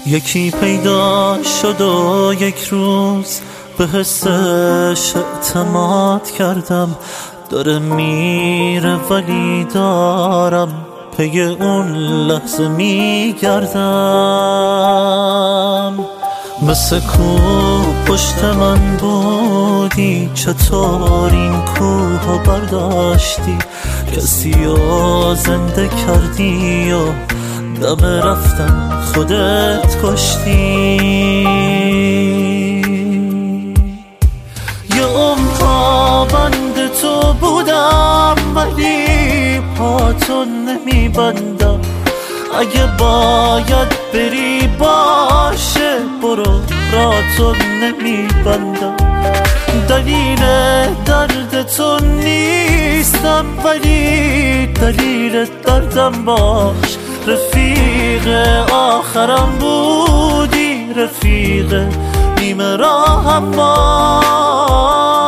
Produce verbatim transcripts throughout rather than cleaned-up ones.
یکی پیدا شد و یک روز به حسش اعتماد کردم، داره میره ولی دارم پی اون لحظه میگردم. مثل کوه پشت من بودی، چطور این کوه برداشتی؟ کسی رو زنده کردی و دم رفتن خودت کشتی. یه عمر بند تو بودم ولی پاتو نمیبندم. اگه باید بری باشه برو، راتو نمیبندم. دلیل درد تو نیستم ولی دلیل دردم باش. رفیق آخرم بودی، رفیق نیمه راهم باش.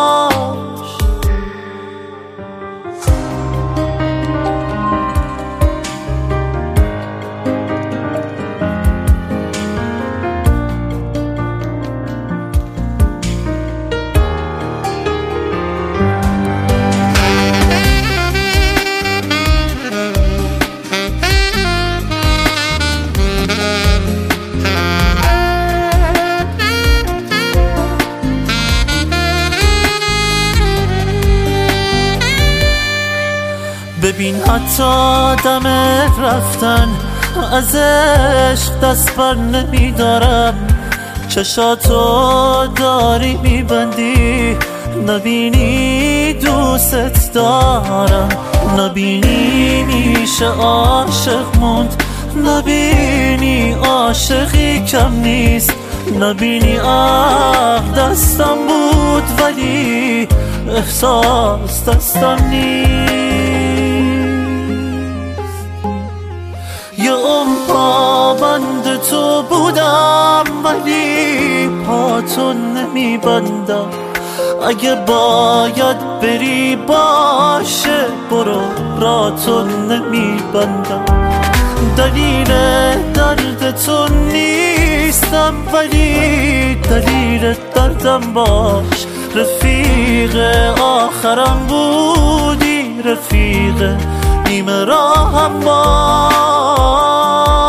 ببین حتی دم رفتن از عشق دست بر نمیدارم. چشاتو داری میبندی، نبینی دوست دارم. نبینی میشه عاشق موند، نبینی عاشقی کم نیست. نبینی عقل دستم بود ولی احساس دستم نیست. یه عمر بند تو بودم ولی پاتو نمیبندم. اگه باید بری باشه برو، راتو نمیبندم. دلیل درد تو نیستم ولی دلیل دردم باش. رفیق آخرم بودی، رفیق نیمه راهم باش.